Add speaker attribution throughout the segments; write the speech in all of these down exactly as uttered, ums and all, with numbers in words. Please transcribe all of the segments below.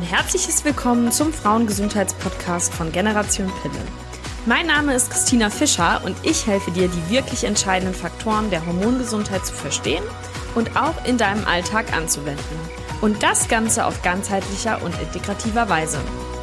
Speaker 1: herzliches Willkommen zum Frauengesundheitspodcast von Generation Pille. Mein Name ist Christina Fischer und ich helfe dir, die wirklich entscheidenden Faktoren der Hormongesundheit zu verstehen und auch in deinem Alltag anzuwenden. Und das Ganze auf ganzheitlicher und integrativer Weise.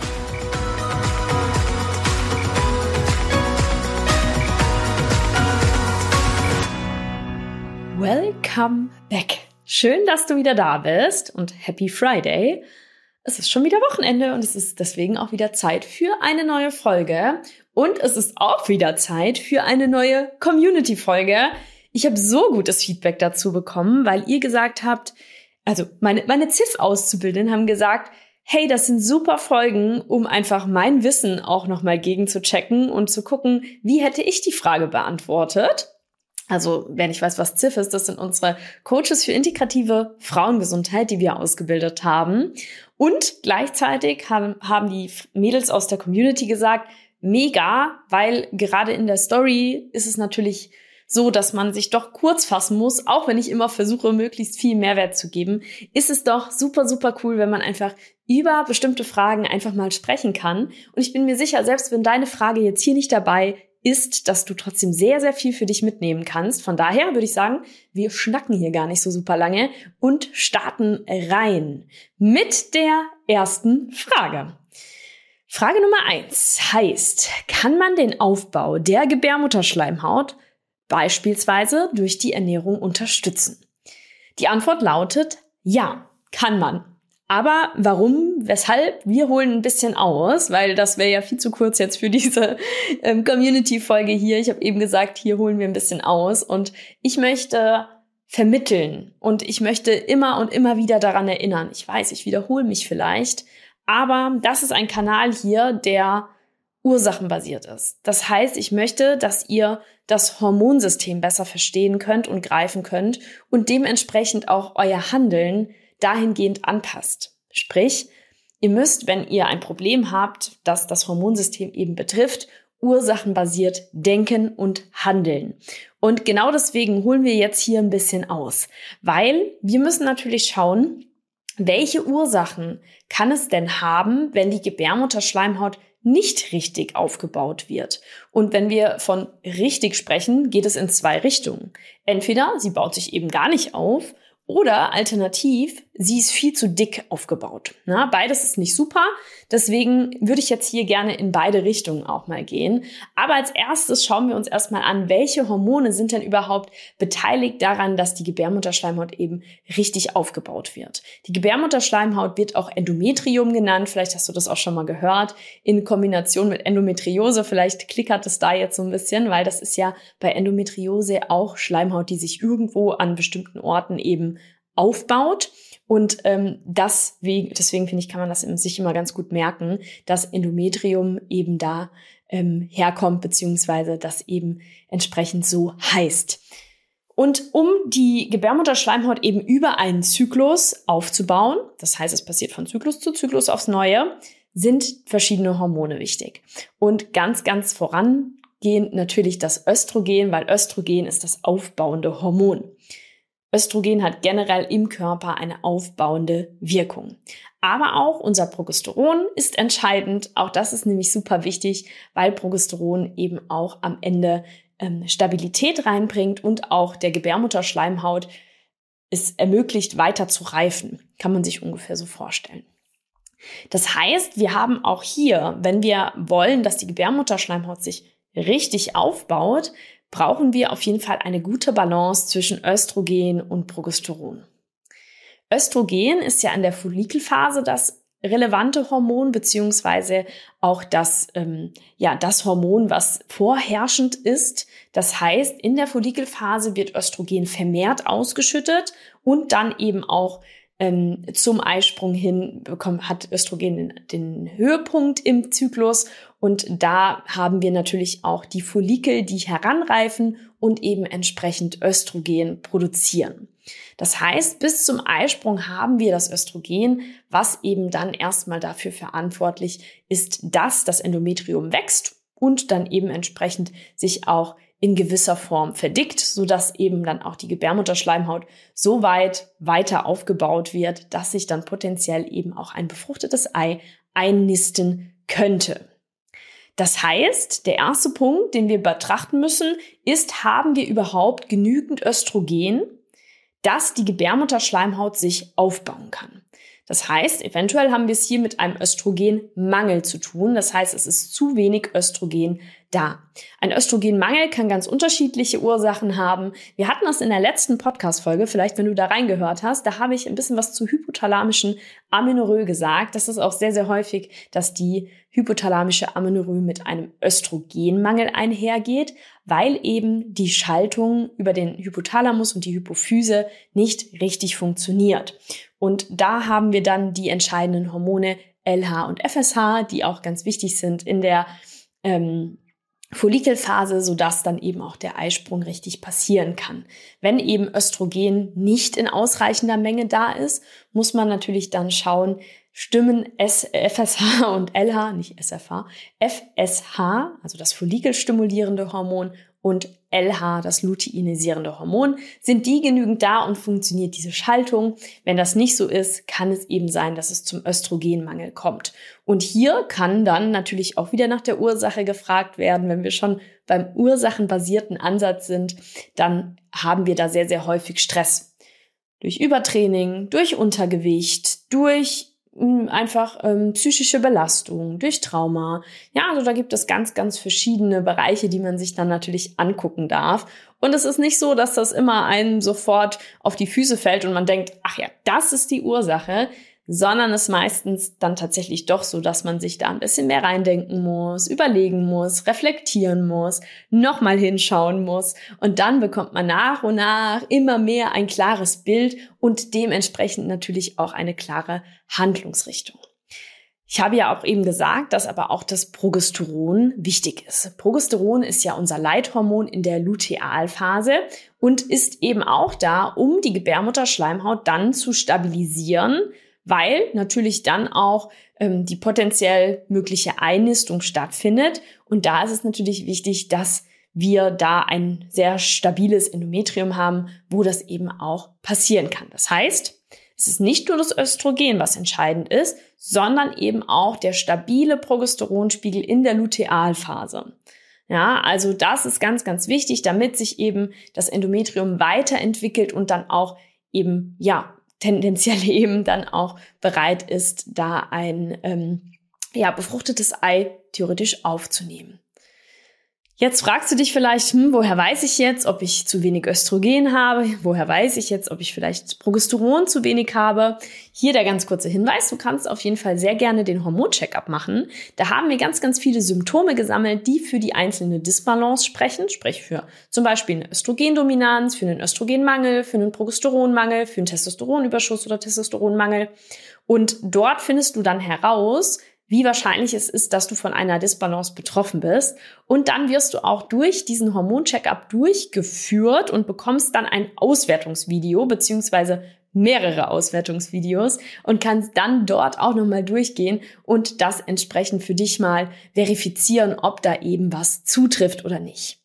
Speaker 1: Welcome back. Schön, dass du wieder da bist und Happy Friday. Es ist schon wieder Wochenende und es ist deswegen auch wieder Zeit für eine neue Folge. Und es ist auch wieder Zeit für eine neue Community-Folge. Ich habe so gutes Feedback dazu bekommen, weil ihr gesagt habt, also meine, meine C I S-Auszubildenden haben gesagt, hey, das sind super Folgen, um einfach mein Wissen auch nochmal gegen zu checken und zu gucken, wie hätte ich die Frage beantwortet. Also, wer nicht weiß, was C I F ist, das sind unsere Coaches für integrative Frauengesundheit, die wir ausgebildet haben. Und gleichzeitig haben, haben die Mädels aus der Community gesagt, mega, weil gerade in der Story ist es natürlich so, dass man sich doch kurz fassen muss, auch wenn ich immer versuche, möglichst viel Mehrwert zu geben, ist es doch super, super cool, wenn man einfach über bestimmte Fragen einfach mal sprechen kann. Und ich bin mir sicher, selbst wenn deine Frage jetzt hier nicht dabei ist, dass du trotzdem sehr, sehr viel für dich mitnehmen kannst. Von daher würde ich sagen, wir schnacken hier gar nicht so super lange und starten rein mit der ersten Frage. Frage Nummer eins heißt, kann man den Aufbau der Gebärmutterschleimhaut beispielsweise durch die Ernährung unterstützen? Die Antwort lautet, ja, kann man. Aber warum, weshalb? Wir holen ein bisschen aus, weil das wäre ja viel zu kurz jetzt für diese ähm, Community-Folge hier. Ich habe eben gesagt, hier holen wir ein bisschen aus und ich möchte vermitteln und ich möchte immer und immer wieder daran erinnern. Ich weiß, ich wiederhole mich vielleicht, aber das ist ein Kanal hier, der ursachenbasiert ist. Das heißt, ich möchte, dass ihr das Hormonsystem besser verstehen könnt und greifen könnt und dementsprechend auch euer Handeln dahingehend anpasst. Sprich, ihr müsst, wenn ihr ein Problem habt, das das Hormonsystem eben betrifft, ursachenbasiert denken und handeln. Und genau deswegen holen wir jetzt hier ein bisschen aus, weil wir müssen natürlich schauen, welche Ursachen kann es denn haben, wenn die Gebärmutterschleimhaut nicht richtig aufgebaut wird. Und wenn wir von richtig sprechen, geht es in zwei Richtungen. Entweder sie baut sich eben gar nicht auf, oder alternativ, sie ist viel zu dick aufgebaut. Na, beides ist nicht super, deswegen würde ich jetzt hier gerne in beide Richtungen auch mal gehen. Aber als erstes schauen wir uns erstmal an, welche Hormone sind denn überhaupt beteiligt daran, dass die Gebärmutterschleimhaut eben richtig aufgebaut wird. Die Gebärmutterschleimhaut wird auch Endometrium genannt, vielleicht hast du das auch schon mal gehört, in Kombination mit Endometriose, vielleicht klickert es da jetzt so ein bisschen, weil das ist ja bei Endometriose auch Schleimhaut, die sich irgendwo an bestimmten Orten eben aufbaut. Und ähm, deswegen, deswegen finde ich, kann man das sich immer ganz gut merken, dass Endometrium eben da ähm, herkommt, beziehungsweise das eben entsprechend so heißt. Und um die Gebärmutterschleimhaut eben über einen Zyklus aufzubauen, das heißt, es passiert von Zyklus zu Zyklus aufs Neue, sind verschiedene Hormone wichtig. Und ganz, ganz vorangehend natürlich das Östrogen, weil Östrogen ist das aufbauende Hormon. Östrogen hat generell im Körper eine aufbauende Wirkung. Aber auch unser Progesteron ist entscheidend. Auch das ist nämlich super wichtig, weil Progesteron eben auch am Ende ähm, Stabilität reinbringt und auch der Gebärmutterschleimhaut es ermöglicht, weiter zu reifen. Kann man sich ungefähr so vorstellen. Das heißt, wir haben auch hier, wenn wir wollen, dass die Gebärmutterschleimhaut sich richtig aufbaut, brauchen wir auf jeden Fall eine gute Balance zwischen Östrogen und Progesteron. Östrogen ist ja in der Follikelphase das relevante Hormon, beziehungsweise auch das, ähm, ja, das Hormon, was vorherrschend ist. Das heißt, in der Follikelphase wird Östrogen vermehrt ausgeschüttet und dann eben auch ähm, zum Eisprung hin bekommt, hat Östrogen den, den Höhepunkt im Zyklus. Und da haben wir natürlich auch die Follikel, die heranreifen und eben entsprechend Östrogen produzieren. Das heißt, bis zum Eisprung haben wir das Östrogen, was eben dann erstmal dafür verantwortlich ist, dass das Endometrium wächst und dann eben entsprechend sich auch in gewisser Form verdickt, sodass eben dann auch die Gebärmutterschleimhaut so weit weiter aufgebaut wird, dass sich dann potenziell eben auch ein befruchtetes Ei einnisten könnte. Das heißt, der erste Punkt, den wir betrachten müssen, ist, haben wir überhaupt genügend Östrogen, dass die Gebärmutterschleimhaut sich aufbauen kann. Das heißt, eventuell haben wir es hier mit einem Östrogenmangel zu tun. Das heißt, es ist zu wenig Östrogen da. Ein Östrogenmangel kann ganz unterschiedliche Ursachen haben. Wir hatten das in der letzten Podcast-Folge, vielleicht wenn du da reingehört hast, da habe ich ein bisschen was zu hypothalamischen Amenorrhoe gesagt. Das ist auch sehr, sehr häufig, dass die hypothalamische Amenorrhoe mit einem Östrogenmangel einhergeht, weil eben die Schaltung über den Hypothalamus und die Hypophyse nicht richtig funktioniert. Und da haben wir dann die entscheidenden Hormone L H und F S H, die auch ganz wichtig sind in der ähm, Follikelphase, sodass dann eben auch der Eisprung richtig passieren kann. Wenn eben Östrogen nicht in ausreichender Menge da ist, muss man natürlich dann schauen, stimmen S- F S H und L H, nicht S F H, F S H, also das follikelstimulierende Hormon, und L H, das luteinisierende Hormon, sind die genügend da und funktioniert diese Schaltung? Wenn das nicht so ist, kann es eben sein, dass es zum Östrogenmangel kommt. Und hier kann dann natürlich auch wieder nach der Ursache gefragt werden. Wenn wir schon beim ursachenbasierten Ansatz sind, dann haben wir da sehr, sehr häufig Stress. Durch Übertraining, durch Untergewicht, durch einfach ähm, psychische Belastung, durch Trauma. Ja, also da gibt es ganz, ganz verschiedene Bereiche, die man sich dann natürlich angucken darf. Und es ist nicht so, dass das immer einem sofort auf die Füße fällt und man denkt, ach ja, das ist die Ursache, sondern es ist meistens dann tatsächlich doch so, dass man sich da ein bisschen mehr reindenken muss, überlegen muss, reflektieren muss, nochmal hinschauen muss und dann bekommt man nach und nach immer mehr ein klares Bild und dementsprechend natürlich auch eine klare Handlungsrichtung. Ich habe ja auch eben gesagt, dass aber auch das Progesteron wichtig ist. Progesteron ist ja unser Leithormon in der Lutealphase und ist eben auch da, um die Gebärmutterschleimhaut dann zu stabilisieren, weil natürlich dann auch ähm, die potenziell mögliche Einnistung stattfindet. Und da ist es natürlich wichtig, dass wir da ein sehr stabiles Endometrium haben, wo das eben auch passieren kann. Das heißt, es ist nicht nur das Östrogen, was entscheidend ist, sondern eben auch der stabile Progesteronspiegel in der Lutealphase. Ja, also das ist ganz, ganz wichtig, damit sich eben das Endometrium weiterentwickelt und dann auch eben, ja, tendenziell eben dann auch bereit ist, da ein ähm, ja, befruchtetes Ei theoretisch aufzunehmen. Jetzt fragst du dich vielleicht, hm, woher weiß ich jetzt, ob ich zu wenig Östrogen habe? Woher weiß ich jetzt, ob ich vielleicht Progesteron zu wenig habe? Hier der ganz kurze Hinweis, du kannst auf jeden Fall sehr gerne den Hormoncheck-up machen. Da haben wir ganz, ganz viele Symptome gesammelt, die für die einzelne Disbalance sprechen, sprich für zum Beispiel eine Östrogendominanz, für einen Östrogenmangel, für einen Progesteronmangel, für einen Testosteronüberschuss oder Testosteronmangel. Und dort findest du dann heraus, wie wahrscheinlich es ist, dass du von einer Disbalance betroffen bist. Und dann wirst du auch durch diesen Hormoncheck-up durchgeführt und bekommst dann ein Auswertungsvideo beziehungsweise mehrere Auswertungsvideos und kannst dann dort auch nochmal durchgehen und das entsprechend für dich mal verifizieren, ob da eben was zutrifft oder nicht.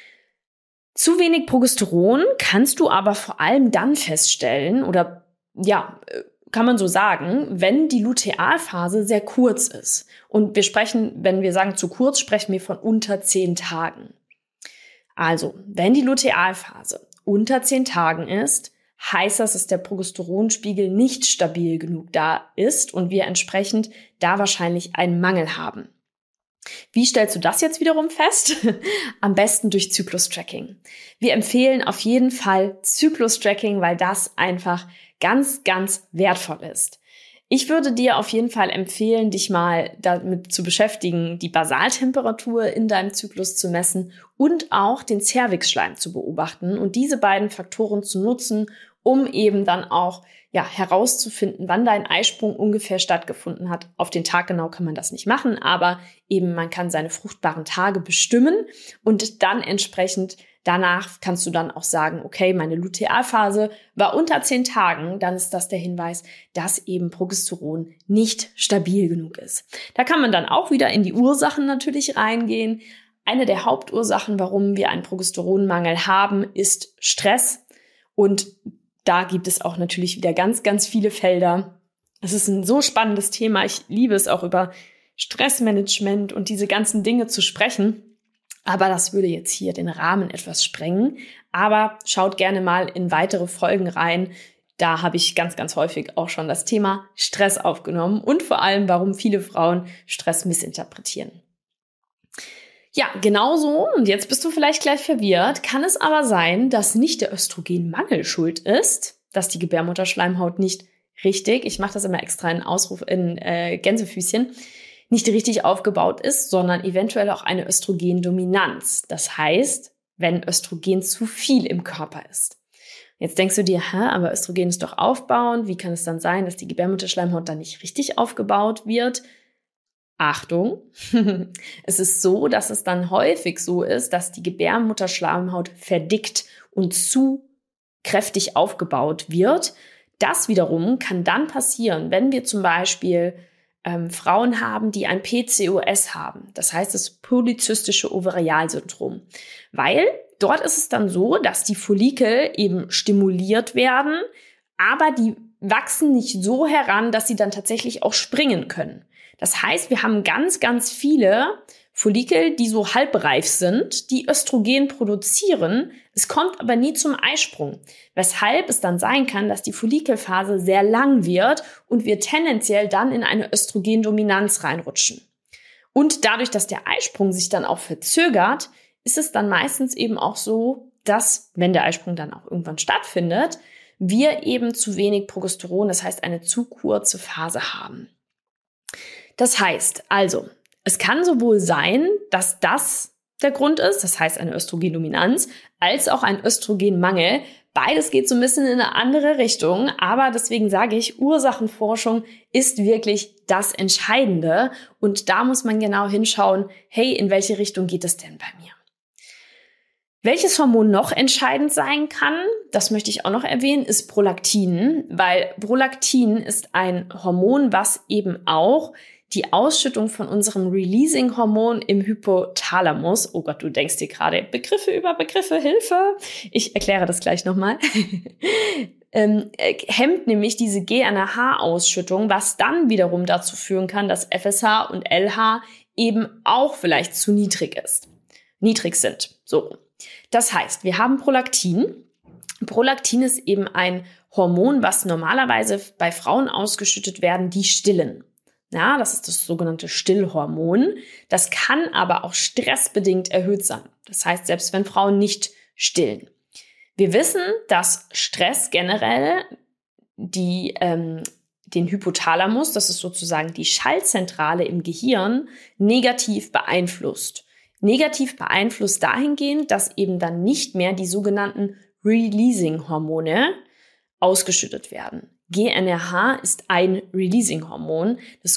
Speaker 1: Zu wenig Progesteron kannst du aber vor allem dann feststellen oder ja, kann man so sagen, wenn die Lutealphase sehr kurz ist. Und wir sprechen, wenn wir sagen zu kurz, sprechen wir von unter zehn Tagen. Also, wenn die Lutealphase unter zehn Tagen ist, heißt das, dass der Progesteronspiegel nicht stabil genug da ist und wir entsprechend da wahrscheinlich einen Mangel haben. Wie stellst du das jetzt wiederum fest? Am besten durch Zyklus-Tracking. Wir empfehlen auf jeden Fall Zyklus-Tracking, weil das einfach ganz, ganz wertvoll ist. Ich würde dir auf jeden Fall empfehlen, dich mal damit zu beschäftigen, die Basaltemperatur in deinem Zyklus zu messen und auch den Zervixschleim zu beobachten und diese beiden Faktoren zu nutzen, um eben dann auch ja, herauszufinden, wann dein Eisprung ungefähr stattgefunden hat. Auf den Tag genau kann man das nicht machen, aber eben man kann seine fruchtbaren Tage bestimmen und dann entsprechend Danach kannst du dann auch sagen, okay, meine Lutealphase war unter zehn Tagen. Dann ist das der Hinweis, dass eben Progesteron nicht stabil genug ist. Da kann man dann auch wieder in die Ursachen natürlich reingehen. Eine der Hauptursachen, warum wir einen Progesteronmangel haben, ist Stress. Und da gibt es auch natürlich wieder ganz, ganz viele Felder. Es ist ein so spannendes Thema. Ich liebe es auch, über Stressmanagement und diese ganzen Dinge zu sprechen. Aber das würde jetzt hier den Rahmen etwas sprengen. Aber schaut gerne mal in weitere Folgen rein. Da habe ich ganz, ganz häufig auch schon das Thema Stress aufgenommen und vor allem, warum viele Frauen Stress missinterpretieren. Ja, genauso, und jetzt bist du vielleicht gleich verwirrt, kann es aber sein, dass nicht der Östrogenmangel schuld ist, dass die Gebärmutterschleimhaut nicht richtig, ich mache das immer extra in Ausruf in äh, Gänsefüßchen, nicht richtig aufgebaut ist, sondern eventuell auch eine Östrogendominanz. Das heißt, wenn Östrogen zu viel im Körper ist. Jetzt denkst du dir, hä, aber Östrogen ist doch aufbauend. Wie kann es dann sein, dass die Gebärmutterschleimhaut dann nicht richtig aufgebaut wird? Achtung, es ist so, dass es dann häufig so ist, dass die Gebärmutterschleimhaut verdickt und zu kräftig aufgebaut wird. Das wiederum kann dann passieren, wenn wir zum Beispiel ähm, Frauen haben, die ein P C O S haben. Das heißt das polyzystische Ovarialsyndrom. Weil dort ist es dann so, dass die Follikel eben stimuliert werden, aber die wachsen nicht so heran, dass sie dann tatsächlich auch springen können. Das heißt, wir haben ganz, ganz viele Follikel, die so halbreif sind, die Östrogen produzieren. Es kommt aber nie zum Eisprung, weshalb es dann sein kann, dass die Follikelphase sehr lang wird und wir tendenziell dann in eine Östrogendominanz reinrutschen. Und dadurch, dass der Eisprung sich dann auch verzögert, ist es dann meistens eben auch so, dass, wenn der Eisprung dann auch irgendwann stattfindet, wir eben zu wenig Progesteron, das heißt eine zu kurze Phase haben. Das heißt also, es kann sowohl sein, dass das der Grund ist, das heißt eine Östrogendominanz, als auch ein Östrogenmangel. Beides geht so ein bisschen in eine andere Richtung, aber deswegen sage ich, Ursachenforschung ist wirklich das Entscheidende und da muss man genau hinschauen, hey, in welche Richtung geht es denn bei mir? Welches Hormon noch entscheidend sein kann, das möchte ich auch noch erwähnen, ist Prolaktin, weil Prolaktin ist ein Hormon, was eben auch die Ausschüttung von unserem Releasing-Hormon im Hypothalamus, oh Gott, du denkst dir gerade Begriffe über Begriffe, Hilfe, ich erkläre das gleich nochmal, ähm, hemmt nämlich diese G N R H-Ausschüttung, was dann wiederum dazu führen kann, dass F S H und L H eben auch vielleicht zu niedrig ist, niedrig sind, so. Das heißt, wir haben Prolaktin. Prolaktin ist eben ein Hormon, was normalerweise bei Frauen ausgeschüttet werden, die stillen. Ja, das ist das sogenannte Stillhormon. Das kann aber auch stressbedingt erhöht sein. Das heißt, selbst wenn Frauen nicht stillen. Wir wissen, dass Stress generell die, ähm, den Hypothalamus, das ist sozusagen die Schaltzentrale im Gehirn, negativ beeinflusst. Negativ beeinflusst dahingehend, dass eben dann nicht mehr die sogenannten Releasing-Hormone ausgeschüttet werden. G N R H ist ein Releasing-Hormon, das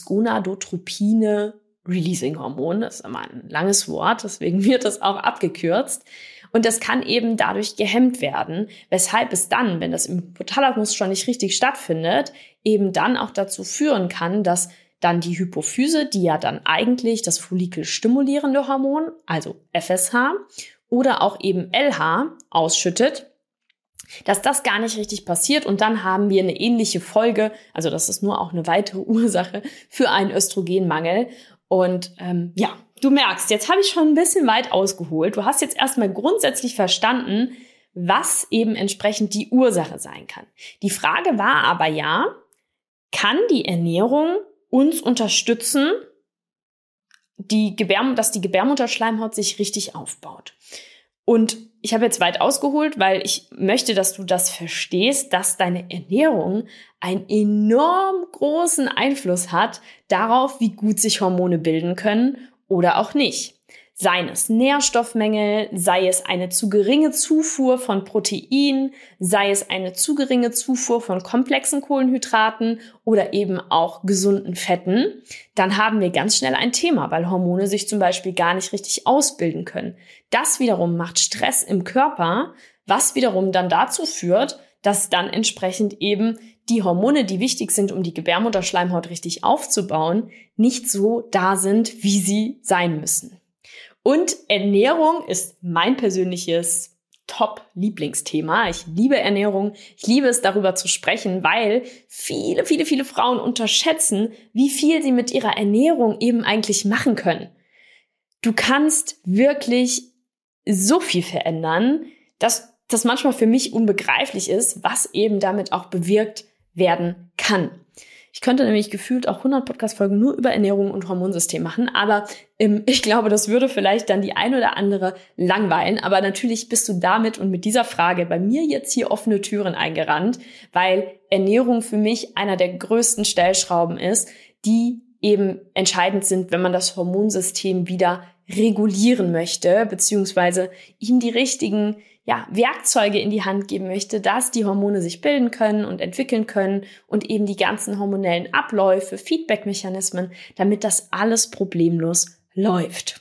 Speaker 1: Gonadotropine-Releasing-Hormon. Das ist immer ein langes Wort, deswegen wird das auch abgekürzt. Und das kann eben dadurch gehemmt werden, weshalb es dann, wenn das im Hypothalamus schon nicht richtig stattfindet, eben dann auch dazu führen kann, dass dann die Hypophyse, die ja dann eigentlich das follikelstimulierende Hormon, also F S H, oder auch eben L H ausschüttet, dass das gar nicht richtig passiert und dann haben wir eine ähnliche Folge, also das ist nur auch eine weitere Ursache für einen Östrogenmangel. Und ähm, ja, du merkst, jetzt habe ich schon ein bisschen weit ausgeholt. Du hast jetzt erstmal grundsätzlich verstanden, was eben entsprechend die Ursache sein kann. Die Frage war aber ja, kann die Ernährung uns unterstützen, die Gebär, dass die Gebärmutterschleimhaut sich richtig aufbaut? Und ich habe jetzt weit ausgeholt, weil ich möchte, dass du das verstehst, dass deine Ernährung einen enorm großen Einfluss hat darauf, wie gut sich Hormone bilden können oder auch nicht. Seien es Nährstoffmängel, sei es eine zu geringe Zufuhr von Protein, sei es eine zu geringe Zufuhr von komplexen Kohlenhydraten oder eben auch gesunden Fetten, dann haben wir ganz schnell ein Thema, weil Hormone sich zum Beispiel gar nicht richtig ausbilden können. Das wiederum macht Stress im Körper, was wiederum dann dazu führt, dass dann entsprechend eben die Hormone, die wichtig sind, um die Gebärmutterschleimhaut richtig aufzubauen, nicht so da sind, wie sie sein müssen. Und Ernährung ist mein persönliches Top-Lieblingsthema. Ich liebe Ernährung. Ich liebe es, darüber zu sprechen, weil viele, viele, viele Frauen unterschätzen, wie viel sie mit ihrer Ernährung eben eigentlich machen können. Du kannst wirklich so viel verändern, dass das manchmal für mich unbegreiflich ist, was eben damit auch bewirkt werden kann. Ich könnte nämlich gefühlt auch hundert Podcast-Folgen nur über Ernährung und Hormonsystem machen, aber ähm, ich glaube, das würde vielleicht dann die ein oder andere langweilen. Aber natürlich bist du damit und mit dieser Frage bei mir jetzt hier offene Türen eingerannt, weil Ernährung für mich einer der größten Stellschrauben ist, die eben entscheidend sind, wenn man das Hormonsystem wieder regulieren möchte, beziehungsweise ihm die richtigen ja, Werkzeuge in die Hand geben möchte, dass die Hormone sich bilden können und entwickeln können und eben die ganzen hormonellen Abläufe, Feedback-Mechanismen, damit das alles problemlos läuft.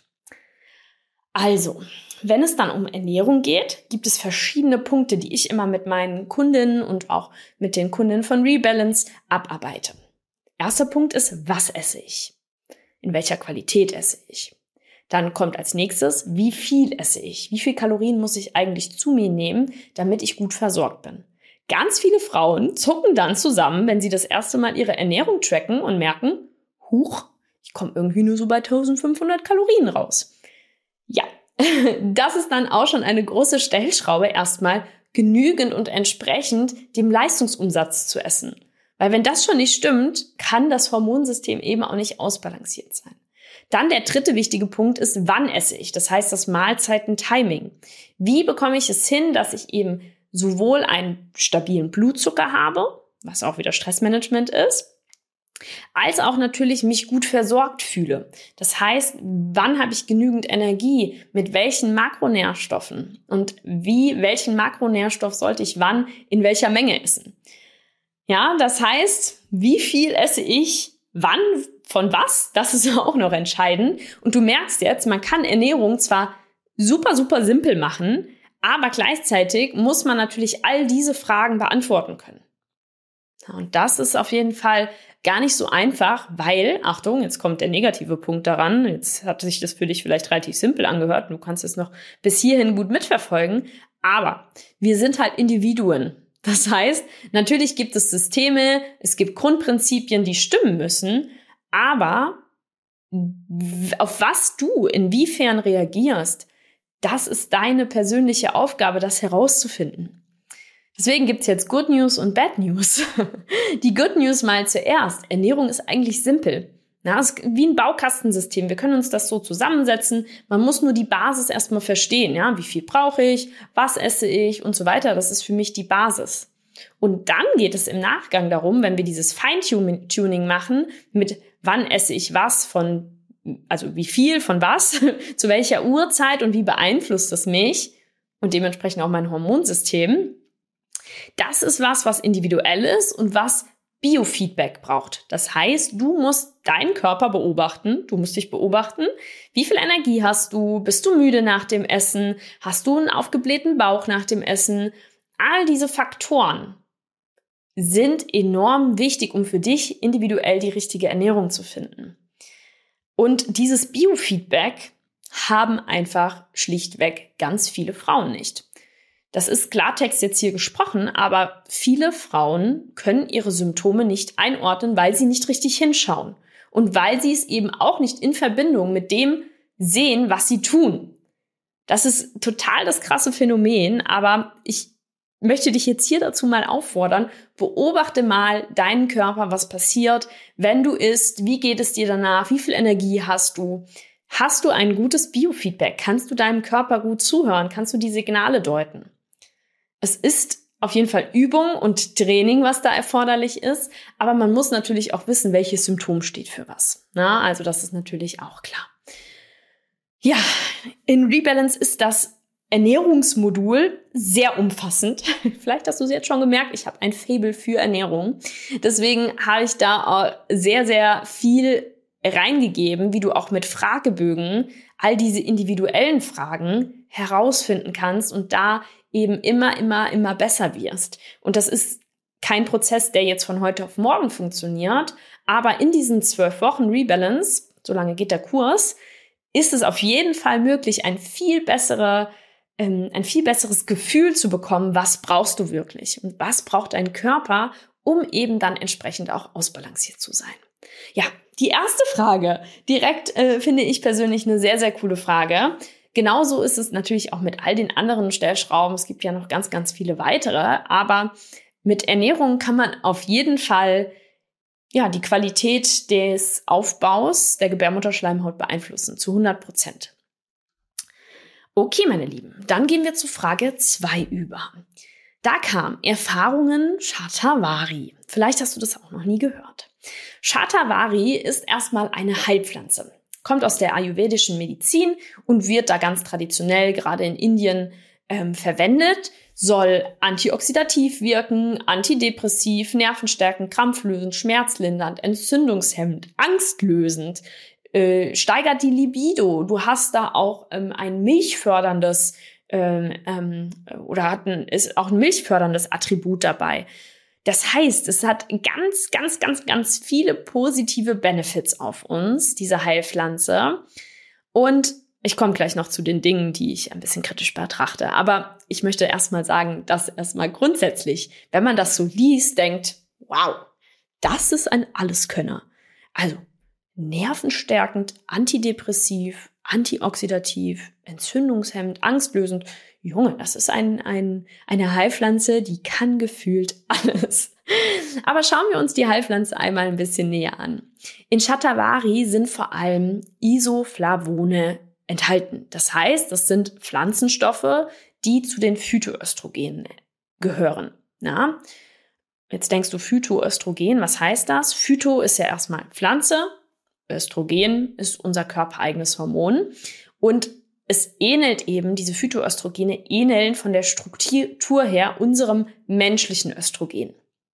Speaker 1: Also, wenn es dann um Ernährung geht, gibt es verschiedene Punkte, die ich immer mit meinen Kundinnen und auch mit den Kundinnen von Rebalance abarbeite. Erster Punkt ist, was esse ich? In welcher Qualität esse ich? Dann kommt als nächstes, wie viel esse ich? Wie viel Kalorien muss ich eigentlich zu mir nehmen, damit ich gut versorgt bin? Ganz viele Frauen zucken dann zusammen, wenn sie das erste Mal ihre Ernährung tracken und merken, huch, ich komme irgendwie nur so bei eintausendfünfhundert Kalorien raus. Ja, das ist dann auch schon eine große Stellschraube, erstmal genügend und entsprechend dem Leistungsumsatz zu essen. Weil wenn das schon nicht stimmt, kann das Hormonsystem eben auch nicht ausbalanciert sein. Dann der dritte wichtige Punkt ist, wann esse ich? Das heißt, das Mahlzeiten-Timing. Wie bekomme ich es hin, dass ich eben sowohl einen stabilen Blutzucker habe, was auch wieder Stressmanagement ist, als auch natürlich mich gut versorgt fühle. Das heißt, wann habe ich genügend Energie, mit welchen Makronährstoffen und wie, welchen Makronährstoff sollte ich wann in welcher Menge essen? Ja, das heißt, wie viel esse ich, wann, von was, das ist auch noch entscheidend. Und du merkst jetzt, man kann Ernährung zwar super, super simpel machen, aber gleichzeitig muss man natürlich all diese Fragen beantworten können. Und das ist auf jeden Fall gar nicht so einfach, weil, Achtung, jetzt kommt der negative Punkt daran, jetzt hat sich das für dich vielleicht relativ simpel angehört, du kannst es noch bis hierhin gut mitverfolgen, aber wir sind halt Individuen. Das heißt, natürlich gibt es Systeme, es gibt Grundprinzipien, die stimmen müssen, aber auf was du inwiefern reagierst, das ist deine persönliche Aufgabe, das herauszufinden. Deswegen gibt's jetzt Good News und Bad News. Die Good News mal zuerst. Ernährung ist eigentlich simpel. Ja, es ist wie ein Baukastensystem. Wir können uns das so zusammensetzen. Man muss nur die Basis erstmal verstehen. Ja, wie viel brauche ich? Was esse ich? Und so weiter. Das ist für mich die Basis. Und dann geht es im Nachgang darum, wenn wir dieses Feintuning machen, mit wann esse ich was von, also wie viel von was, zu welcher Uhrzeit und wie beeinflusst es mich und dementsprechend auch mein Hormonsystem. Das ist was, was individuell ist und was Biofeedback braucht. Das heißt, du musst deinen Körper beobachten, du musst dich beobachten, wie viel Energie hast du, bist du müde nach dem Essen, hast du einen aufgeblähten Bauch nach dem Essen. All diese Faktoren sind enorm wichtig, um für dich individuell die richtige Ernährung zu finden. Und dieses Biofeedback haben einfach schlichtweg ganz viele Frauen nicht. Das ist Klartext jetzt hier gesprochen, aber viele Frauen können ihre Symptome nicht einordnen, weil sie nicht richtig hinschauen und weil sie es eben auch nicht in Verbindung mit dem sehen, was sie tun. Das ist total das krasse Phänomen, aber ich möchte dich jetzt hier dazu mal auffordern, beobachte mal deinen Körper, was passiert, wenn du isst, wie geht es dir danach, wie viel Energie hast du, hast du ein gutes Biofeedback, kannst du deinem Körper gut zuhören, kannst du die Signale deuten. Es ist auf jeden Fall Übung und Training, was da erforderlich ist, aber man muss natürlich auch wissen, welches Symptom steht für was. Na, also das ist natürlich auch klar. Ja, in Rebalance ist das Ernährungsmodul sehr umfassend. Vielleicht hast du es jetzt schon gemerkt, ich habe ein Faible für Ernährung. Deswegen habe ich da sehr, sehr viel reingegeben, wie du auch mit Fragebögen all diese individuellen Fragen herausfinden kannst und da eben immer, immer, immer besser wirst. Und das ist kein Prozess, der jetzt von heute auf morgen funktioniert, aber in diesen zwölf Wochen Rebalance, so lange geht der Kurs, ist es auf jeden Fall möglich, ein viel bessere, ähm, ein viel besseres Gefühl zu bekommen, was brauchst du wirklich und was braucht dein Körper, um eben dann entsprechend auch ausbalanciert zu sein. Ja, die erste Frage, direkt äh, finde ich persönlich eine sehr, sehr coole Frage. Genauso ist es natürlich auch mit all den anderen Stellschrauben. Es gibt ja noch ganz, ganz viele weitere, aber mit Ernährung kann man auf jeden Fall ja, die Qualität des Aufbaus der Gebärmutterschleimhaut beeinflussen, zu hundert Prozent. Okay, meine Lieben, dann gehen wir zu Frage zwei über. Da kam Erfahrungen Shatavari. Vielleicht hast du das auch noch nie gehört. Shatavari ist erstmal eine Heilpflanze, kommt aus der ayurvedischen Medizin und wird da ganz traditionell, gerade in Indien, ähm, verwendet. Soll antioxidativ wirken, antidepressiv, nervenstärkend, krampflösend, schmerzlindernd, entzündungshemmend, angstlösend, äh, steigert die Libido. Du hast da auch ähm, ein milchförderndes ähm, ähm, oder hat ein, ist auch ein milchförderndes Attribut dabei. Das heißt, es hat ganz, ganz, ganz, ganz viele positive Benefits auf uns, diese Heilpflanze. Und ich komme gleich noch zu den Dingen, die ich ein bisschen kritisch betrachte. Aber ich möchte erstmal sagen, dass erstmal grundsätzlich, wenn man das so liest, denkt, wow, das ist ein Alleskönner. Also nervenstärkend, antidepressiv, antioxidativ, entzündungshemmend, angstlösend. Junge, das ist ein, ein, eine Heilpflanze, die kann gefühlt alles. Aber schauen wir uns die Heilpflanze einmal ein bisschen näher an. In Shatavari sind vor allem Isoflavone enthalten. Das heißt, das sind Pflanzenstoffe, die zu den Phytoöstrogenen gehören. Na? Jetzt denkst du Phytoöstrogen, was heißt das? Phyto ist ja erstmal Pflanze, Östrogen ist unser körpereigenes Hormon und es ähnelt eben, diese Phytoöstrogene ähneln von der Struktur her unserem menschlichen Östrogen.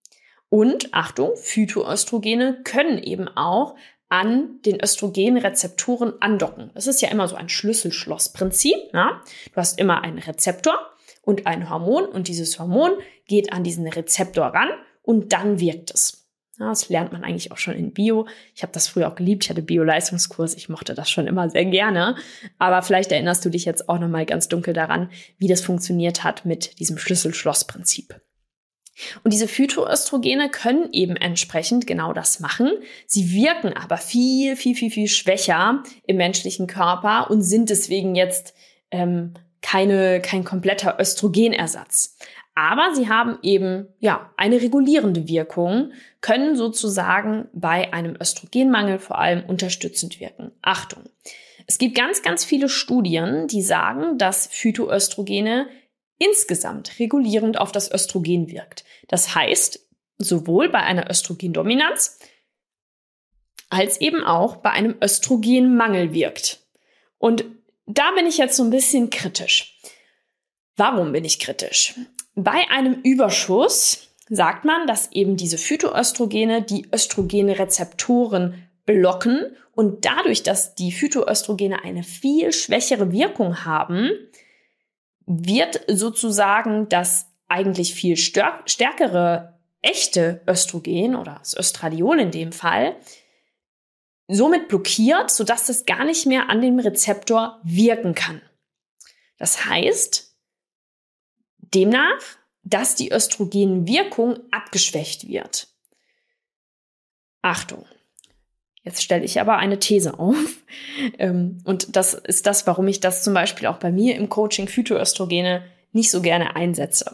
Speaker 1: Und, Achtung, Phytoöstrogene können eben auch an den Östrogenrezeptoren andocken. Das ist ja immer so ein Schlüssel-Schloss-Prinzip. Ja? Du hast immer einen Rezeptor und ein Hormon und dieses Hormon geht an diesen Rezeptor ran und dann wirkt es. Ja, das lernt man eigentlich auch schon in Bio. Ich habe das früher auch geliebt. Ich hatte Bio-Leistungskurs. Ich mochte das schon immer sehr gerne. Aber vielleicht erinnerst du dich jetzt auch noch mal ganz dunkel daran, wie das funktioniert hat mit diesem Schlüssel-Schloss-Prinzip. Und diese Phytoöstrogene können eben entsprechend genau das machen. Sie wirken aber viel, viel, viel, viel schwächer im menschlichen Körper und sind deswegen jetzt ähm, keine, kein kompletter Östrogenersatz. Aber sie haben eben ja eine regulierende Wirkung, können sozusagen bei einem Östrogenmangel vor allem unterstützend wirken. Achtung! Es gibt ganz, ganz viele Studien, die sagen, dass Phytoöstrogene insgesamt regulierend auf das Östrogen wirkt. Das heißt, sowohl bei einer Östrogendominanz als eben auch bei einem Östrogenmangel wirkt. Und da bin ich jetzt so ein bisschen kritisch. Warum bin ich kritisch? Bei einem Überschuss sagt man, dass eben diese Phytoöstrogene die Östrogenrezeptoren blocken und dadurch, dass die Phytoöstrogene eine viel schwächere Wirkung haben, wird sozusagen das eigentlich viel stärk- stärkere echte Östrogen oder das Östradiol in dem Fall somit blockiert, sodass es gar nicht mehr an dem Rezeptor wirken kann. Das heißt, demnach, dass die Östrogenwirkung abgeschwächt wird. Achtung! Jetzt stelle ich aber eine These auf. Und das ist das, warum ich das zum Beispiel auch bei mir im Coaching Phytoöstrogene nicht so gerne einsetze.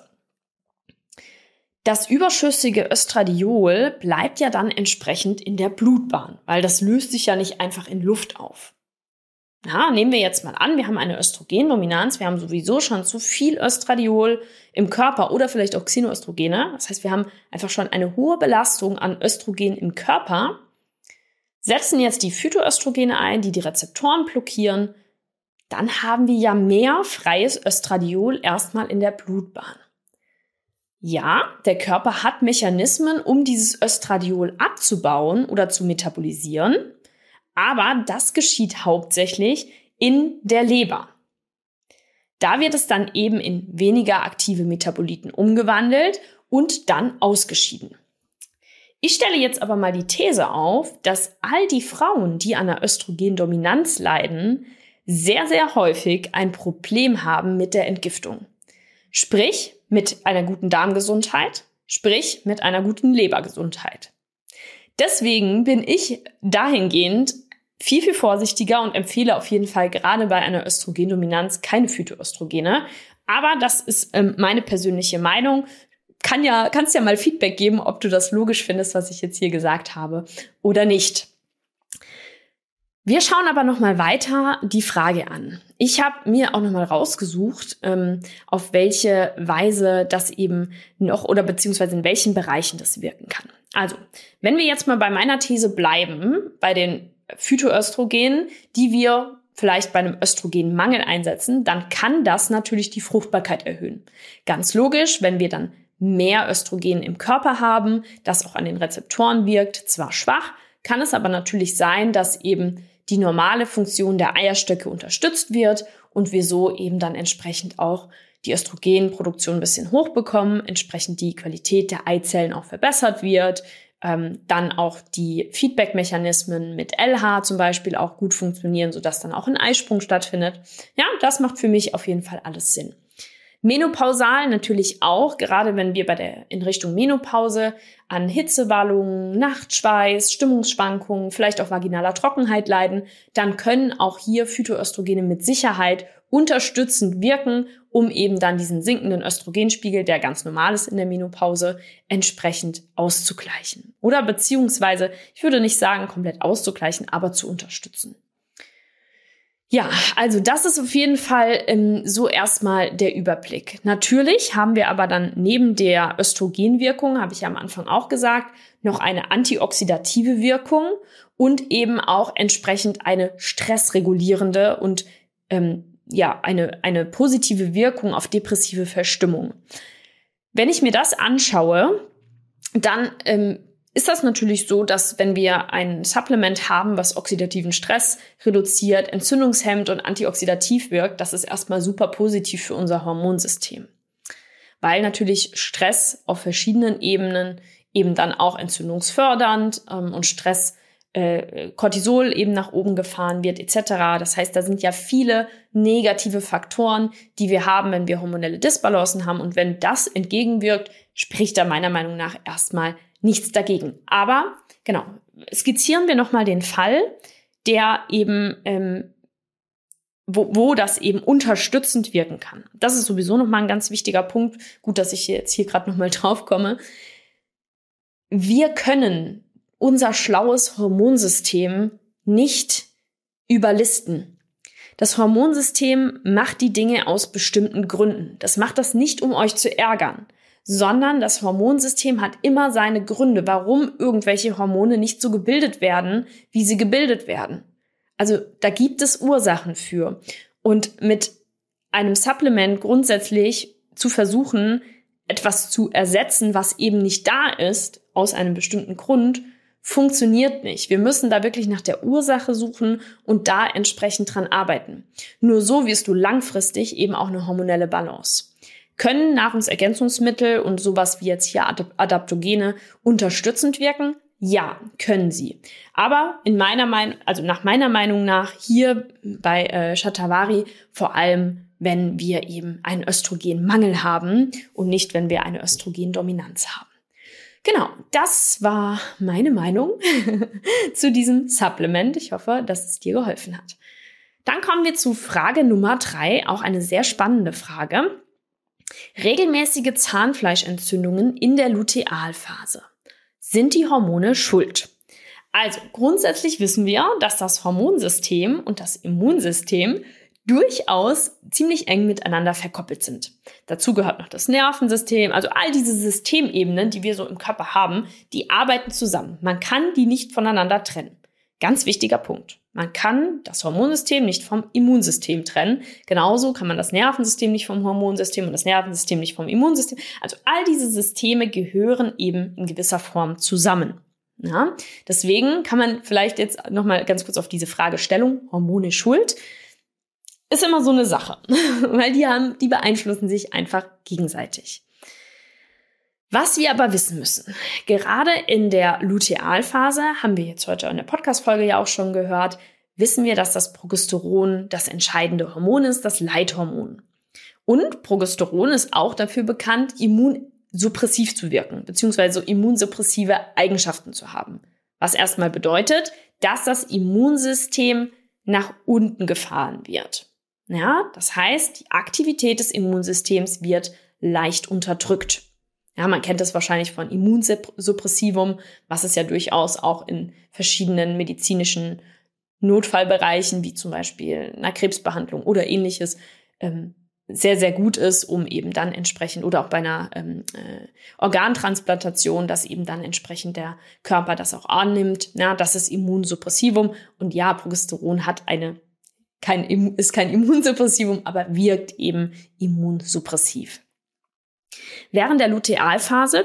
Speaker 1: Das überschüssige Östradiol bleibt ja dann entsprechend in der Blutbahn, weil das löst sich ja nicht einfach in Luft auf. Na, nehmen wir jetzt mal an, wir haben eine Östrogendominanz, wir haben sowieso schon zu viel Östradiol im Körper oder vielleicht auch Xenoöstrogene. Das heißt, wir haben einfach schon eine hohe Belastung an Östrogen im Körper, setzen jetzt die Phytoöstrogene ein, die die Rezeptoren blockieren, dann haben wir ja mehr freies Östradiol erstmal in der Blutbahn. Ja, der Körper hat Mechanismen, um dieses Östradiol abzubauen oder zu metabolisieren, aber das geschieht hauptsächlich in der Leber. Da wird es dann eben in weniger aktive Metaboliten umgewandelt und dann ausgeschieden. Ich stelle jetzt aber mal die These auf, dass all die Frauen, die an einer Östrogendominanz leiden, sehr, sehr häufig ein Problem haben mit der Entgiftung. Sprich, mit einer guten Darmgesundheit, sprich, mit einer guten Lebergesundheit. Deswegen bin ich dahingehend viel, viel vorsichtiger und empfehle auf jeden Fall gerade bei einer Östrogendominanz keine Phytoöstrogene. Aber das ist ähm, meine persönliche Meinung. Kann ja, kannst ja mal Feedback geben, ob du das logisch findest, was ich jetzt hier gesagt habe oder nicht. Wir schauen aber noch mal weiter die Frage an. Ich habe mir auch noch mal rausgesucht, ähm, auf welche Weise das eben noch oder beziehungsweise in welchen Bereichen das wirken kann. Also, wenn wir jetzt mal bei meiner These bleiben, bei den Phytoöstrogenen, die wir vielleicht bei einem Östrogenmangel einsetzen, dann kann das natürlich die Fruchtbarkeit erhöhen. Ganz logisch, wenn wir dann mehr Östrogen im Körper haben, das auch an den Rezeptoren wirkt, zwar schwach, kann es aber natürlich sein, dass eben die normale Funktion der Eierstöcke unterstützt wird und wir so eben dann entsprechend auch die Östrogenproduktion ein bisschen hochbekommen, entsprechend die Qualität der Eizellen auch verbessert wird, ähm, dann auch die Feedback-Mechanismen mit L H zum Beispiel auch gut funktionieren, sodass dann auch ein Eisprung stattfindet. Ja, das macht für mich auf jeden Fall alles Sinn. Menopausal natürlich auch, gerade wenn wir bei der in Richtung Menopause an Hitzewallungen, Nachtschweiß, Stimmungsschwankungen, vielleicht auch vaginaler Trockenheit leiden, dann können auch hier Phytoöstrogene mit Sicherheit unterstützend wirken, um eben dann diesen sinkenden Östrogenspiegel, der ganz normal ist in der Menopause, entsprechend auszugleichen. Oder beziehungsweise, ich würde nicht sagen komplett auszugleichen, aber zu unterstützen. Ja, also das ist auf jeden Fall ähm, so erstmal der Überblick. Natürlich haben wir aber dann neben der Östrogenwirkung, habe ich ja am Anfang auch gesagt, noch eine antioxidative Wirkung und eben auch entsprechend eine stressregulierende und ähm, ja eine eine positive Wirkung auf depressive Verstimmung. Wenn ich mir das anschaue, dann ähm, ist das natürlich so, dass wenn wir ein Supplement haben, was oxidativen Stress reduziert, entzündungshemmend und antioxidativ wirkt, das ist erstmal super positiv für unser Hormonsystem. Weil natürlich Stress auf verschiedenen Ebenen eben dann auch entzündungsfördernd ähm, und Stress, äh, Cortisol eben nach oben gefahren wird et cetera. Das heißt, da sind ja viele negative Faktoren, die wir haben, wenn wir hormonelle Disbalancen haben. Und wenn das entgegenwirkt, spricht da meiner Meinung nach erstmal nichts dagegen. Aber genau, skizzieren wir nochmal den Fall, der eben, ähm, wo, wo das eben unterstützend wirken kann. Das ist sowieso nochmal ein ganz wichtiger Punkt. Gut, dass ich jetzt hier gerade nochmal drauf komme. Wir können unser schlaues Hormonsystem nicht überlisten. Das Hormonsystem macht die Dinge aus bestimmten Gründen. Das macht das nicht, um euch zu ärgern, sondern das Hormonsystem hat immer seine Gründe, warum irgendwelche Hormone nicht so gebildet werden, wie sie gebildet werden. Also da gibt es Ursachen für. Und mit einem Supplement grundsätzlich zu versuchen, etwas zu ersetzen, was eben nicht da ist, aus einem bestimmten Grund, funktioniert nicht. Wir müssen da wirklich nach der Ursache suchen und da entsprechend dran arbeiten. Nur so wirst du langfristig eben auch eine hormonelle Balance. Können Nahrungsergänzungsmittel und sowas wie jetzt hier Adaptogene unterstützend wirken? Ja, können sie. Aber in meiner Meinung, also nach meiner Meinung nach hier bei äh, Shatavari vor allem, wenn wir eben einen Östrogenmangel haben und nicht, wenn wir eine Östrogendominanz haben. Genau, das war meine Meinung zu diesem Supplement. Ich hoffe, dass es dir geholfen hat. Dann kommen wir zu Frage Nummer drei, auch eine sehr spannende Frage. Regelmäßige Zahnfleischentzündungen in der Lutealphase. Sind die Hormone schuld? Also grundsätzlich wissen wir, dass das Hormonsystem und das Immunsystem durchaus ziemlich eng miteinander verkoppelt sind. Dazu gehört noch das Nervensystem, also all diese Systemebenen, die wir so im Körper haben, die arbeiten zusammen. Man kann die nicht voneinander trennen. Ganz wichtiger Punkt. Man kann das Hormonsystem nicht vom Immunsystem trennen. Genauso kann man das Nervensystem nicht vom Hormonsystem und das Nervensystem nicht vom Immunsystem. Also all diese Systeme gehören eben in gewisser Form zusammen. Ja? Deswegen kann man vielleicht jetzt nochmal ganz kurz auf diese Fragestellung, Hormone schuld, ist immer so eine Sache, weil die haben, die beeinflussen sich einfach gegenseitig. Was wir aber wissen müssen, gerade in der Lutealphase, haben wir jetzt heute in der Podcast-Folge ja auch schon gehört, wissen wir, dass das Progesteron das entscheidende Hormon ist, das Leithormon. Und Progesteron ist auch dafür bekannt, immunsuppressiv zu wirken, beziehungsweise immunsuppressive Eigenschaften zu haben. Was erstmal bedeutet, dass das Immunsystem nach unten gefahren wird. Ja, das heißt, die Aktivität des Immunsystems wird leicht unterdrückt. Ja, man kennt das wahrscheinlich von Immunsuppressivum, was es ja durchaus auch in verschiedenen medizinischen Notfallbereichen, wie zum Beispiel einer Krebsbehandlung oder ähnliches, ähm, sehr, sehr gut ist, um eben dann entsprechend, oder auch bei einer ähm, äh, Organtransplantation, dass eben dann entsprechend der Körper das auch annimmt. Ja, das ist Immunsuppressivum. Und ja, Progesteron hat eine, kein, ist kein Immunsuppressivum, aber wirkt eben immunsuppressiv. Während der Lutealphase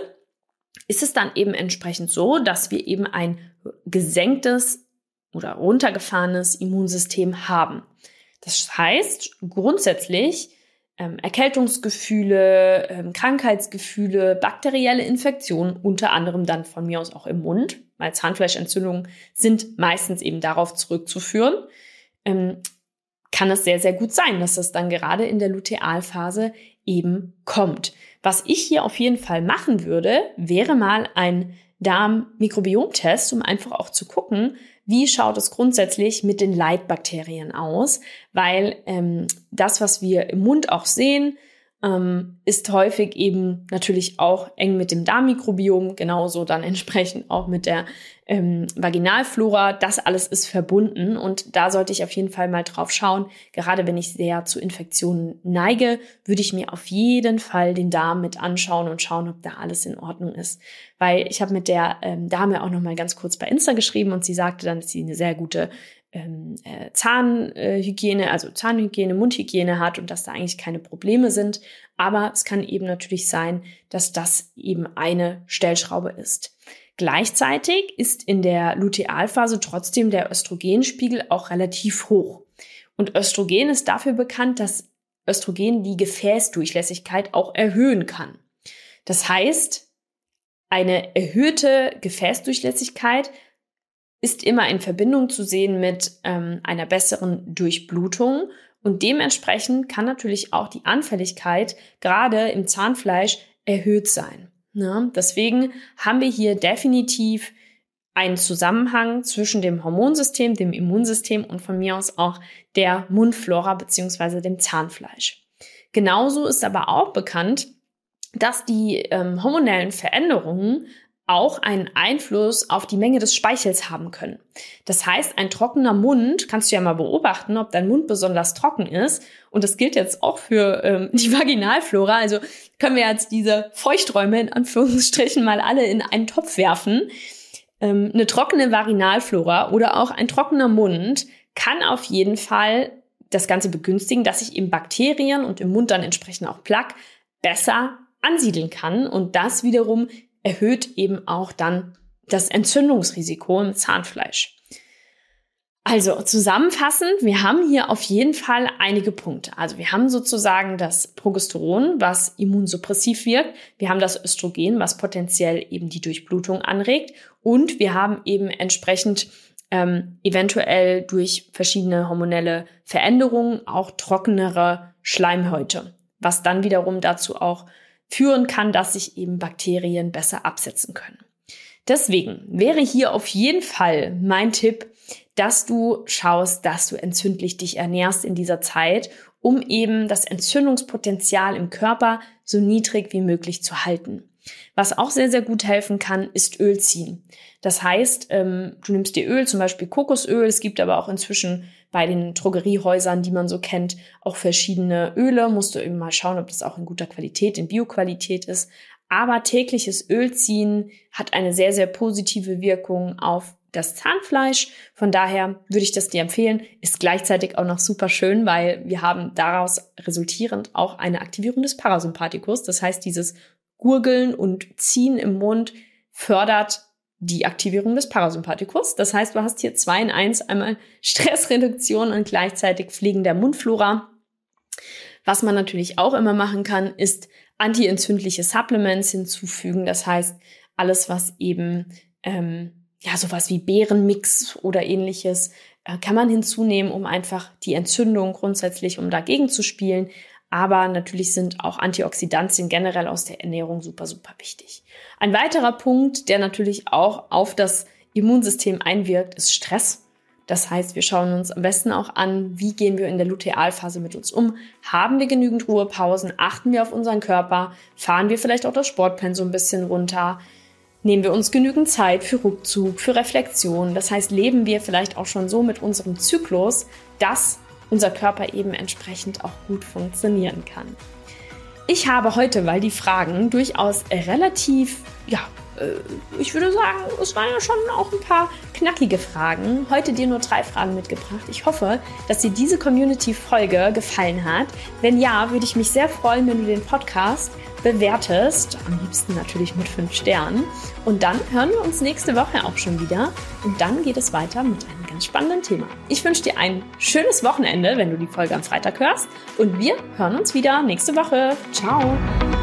Speaker 1: ist es dann eben entsprechend so, dass wir eben ein gesenktes oder runtergefahrenes Immunsystem haben. Das heißt, grundsätzlich ähm, Erkältungsgefühle, ähm, Krankheitsgefühle, bakterielle Infektionen, unter anderem dann von mir aus auch im Mund, weil Zahnfleischentzündungen sind meistens eben darauf zurückzuführen, ähm, kann es sehr, sehr gut sein, dass es dann gerade in der Lutealphase eben kommt. Was ich hier auf jeden Fall machen würde, wäre mal ein Darm-Mikrobiom-Test, um einfach auch zu gucken, wie schaut es grundsätzlich mit den Leitbakterien aus, weil ähm, das, was wir im Mund auch sehen, ähm, ist häufig eben natürlich auch eng mit dem Darmmikrobiom, genauso dann entsprechend auch mit der ähm, Vaginalflora. Das alles ist verbunden und da sollte ich auf jeden Fall mal drauf schauen. Gerade wenn ich sehr zu Infektionen neige, würde ich mir auf jeden Fall den Darm mit anschauen und schauen, ob da alles in Ordnung ist. Weil ich habe mit der ähm, Dame auch noch mal ganz kurz bei Insta geschrieben und sie sagte dann, dass sie eine sehr gute ähm, äh, Zahnhygiene, also Zahnhygiene, Mundhygiene hat und dass da eigentlich keine Probleme sind. Aber es kann eben natürlich sein, dass das eben eine Stellschraube ist. Gleichzeitig ist in der Lutealphase trotzdem der Östrogenspiegel auch relativ hoch. Und Östrogen ist dafür bekannt, dass Östrogen die Gefäßdurchlässigkeit auch erhöhen kann. Das heißt, eine erhöhte Gefäßdurchlässigkeit ist immer in Verbindung zu sehen mit ähm, einer besseren Durchblutung und dementsprechend kann natürlich auch die Anfälligkeit gerade im Zahnfleisch erhöht sein. Ja, deswegen haben wir hier definitiv einen Zusammenhang zwischen dem Hormonsystem, dem Immunsystem und von mir aus auch der Mundflora bzw. dem Zahnfleisch. Genauso ist aber auch bekannt, dass die ähm, hormonellen Veränderungen auch einen Einfluss auf die Menge des Speichels haben können. Das heißt, ein trockener Mund, kannst du ja mal beobachten, ob dein Mund besonders trocken ist. Und das gilt jetzt auch für ähm, die Vaginalflora. Also können wir jetzt diese Feuchträume in Anführungsstrichen mal alle in einen Topf werfen. Ähm, eine trockene Vaginalflora oder auch ein trockener Mund kann auf jeden Fall das Ganze begünstigen, dass sich eben Bakterien und im Mund dann entsprechend auch Plaque besser ansiedeln kann. Und das wiederum erhöht eben auch dann das Entzündungsrisiko im Zahnfleisch. Also zusammenfassend, wir haben hier auf jeden Fall einige Punkte. Also wir haben sozusagen das Progesteron, was immunsuppressiv wirkt. Wir haben das Östrogen, was potenziell eben die Durchblutung anregt. Und wir haben eben entsprechend ähm, eventuell durch verschiedene hormonelle Veränderungen auch trockenere Schleimhäute, was dann wiederum dazu auch führen kann, dass sich eben Bakterien besser absetzen können. Deswegen wäre hier auf jeden Fall mein Tipp, dass du schaust, dass du entzündlich dich ernährst in dieser Zeit, um eben das Entzündungspotenzial im Körper so niedrig wie möglich zu halten. Was auch sehr, sehr gut helfen kann, ist Öl ziehen. Das heißt, ähm, du nimmst dir Öl, zum Beispiel Kokosöl. Es gibt aber auch inzwischen bei den Drogeriehäusern, die man so kennt, auch verschiedene Öle. Musst du eben mal schauen, ob das auch in guter Qualität, in Bioqualität ist. Aber tägliches Ölziehen hat eine sehr, sehr positive Wirkung auf das Zahnfleisch. Von daher würde ich das dir empfehlen. Ist gleichzeitig auch noch super schön, weil wir haben daraus resultierend auch eine Aktivierung des Parasympathikus. Das heißt, dieses Gurgeln und Ziehen im Mund fördert die Aktivierung des Parasympathikus. Das heißt, du hast hier zwei in eins, einmal Stressreduktion und gleichzeitig Pflegen der Mundflora. Was man natürlich auch immer machen kann, ist antientzündliche Supplements hinzufügen. Das heißt, alles, was eben ähm, ja sowas wie Beerenmix oder ähnliches äh, kann man hinzunehmen, um einfach die Entzündung grundsätzlich, um dagegen zu spielen. Aber natürlich sind auch Antioxidantien generell aus der Ernährung super, super wichtig. Ein weiterer Punkt, der natürlich auch auf das Immunsystem einwirkt, ist Stress. Das heißt, wir schauen uns am besten auch an, wie gehen wir in der Lutealphase mit uns um? Haben wir genügend Ruhepausen? Achten wir auf unseren Körper? Fahren wir vielleicht auch das Sportpensum ein bisschen runter? Nehmen wir uns genügend Zeit für Rückzug, für Reflexion? Das heißt, leben wir vielleicht auch schon so mit unserem Zyklus, dass unser Körper eben entsprechend auch gut funktionieren kann. Ich habe heute, weil die Fragen durchaus relativ, ja, ich würde sagen, es waren ja schon auch ein paar knackige Fragen. Heute dir nur drei Fragen mitgebracht. Ich hoffe, dass dir diese Community-Folge gefallen hat. Wenn ja, würde ich mich sehr freuen, wenn du den Podcast bewertest. Am liebsten natürlich mit fünf Sternen. Und dann hören wir uns nächste Woche auch schon wieder. Und dann geht es weiter mit einem ganz spannenden Thema. Ich wünsche dir ein schönes Wochenende, wenn du die Folge am Freitag hörst. Und wir hören uns wieder nächste Woche. Ciao!